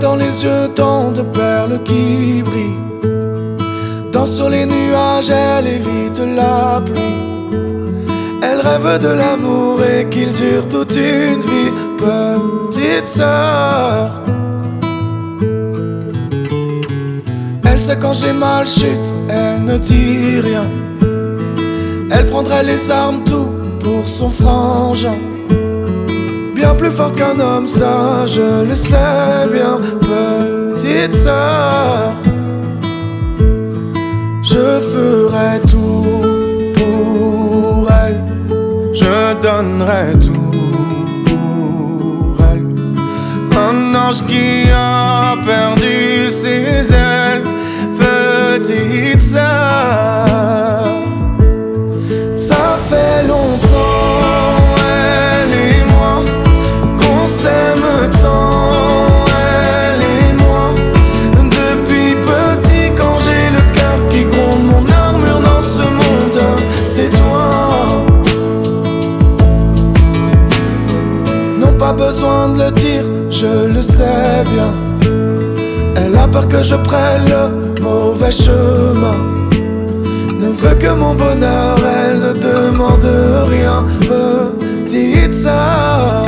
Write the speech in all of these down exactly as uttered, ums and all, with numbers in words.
dans les yeux tant de perles qui brillent. Danse sur les nuages, elle évite la pluie. Elle rêve de l'amour et qu'il dure toute une vie. Petite sœur, elle sait quand j'ai mal, chute, elle ne dit rien. Elle prendrait les armes, tout pour son frangin. Bien plus forte qu'un homme, ça je le sais bien. Petite sœur, je ferai tout pour elle. Je donnerai tout pour elle. Un ange qui a perdu ses ailes. Petite sœur, ça fait longtemps, elle et moi, qu'on s'aime tant, elle et moi. Depuis petit, quand j'ai le cœur qui gronde, mon armure dans ce monde, c'est toi. Non, pas besoin de le dire, je le sais bien. Elle a peur que je prenne le mauvais chemin. Ne veut que mon bonheur, elle ne demande rien. Petite sœur,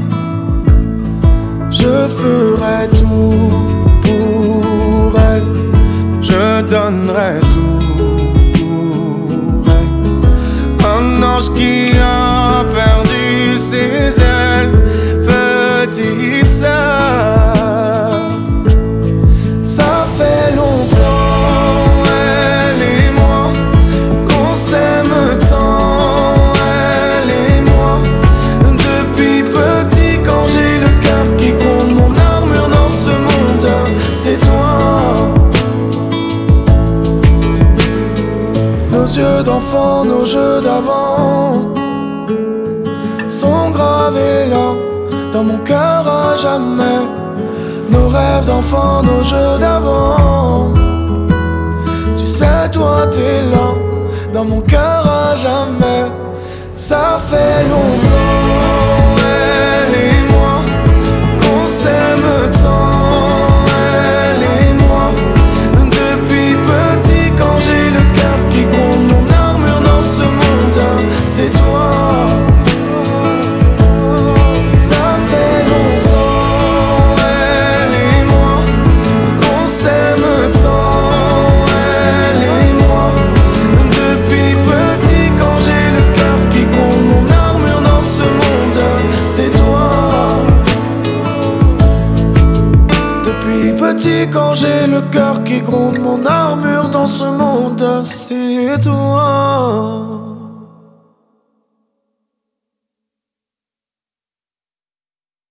je ferai tout pour elle. Je donnerai tout pour elle. Un ange qui a perdu ses ailes. Petite sœur, ça fait longtemps, elle et moi, qu'on s'aime tant, elle et moi. Depuis petit, quand j'ai le cœur qui gronde, mon armure dans ce monde, c'est toi. Nos yeux d'enfant, nos jeux d'avant sont gravés là, dans mon cœur à jamais. Nos rêves d'enfants, nos jeux d'avant. Tu sais, toi t'es là, dans mon cœur à jamais. Ça fait longtemps, elle et moi, qu'on s'aime tant, elle et moi. Depuis petit, quand j'ai le cœur qui gronde, mon armure dans ce monde, c'est toi. Quand j'ai le cœur qui gronde, mon armure dans ce monde, c'est toi.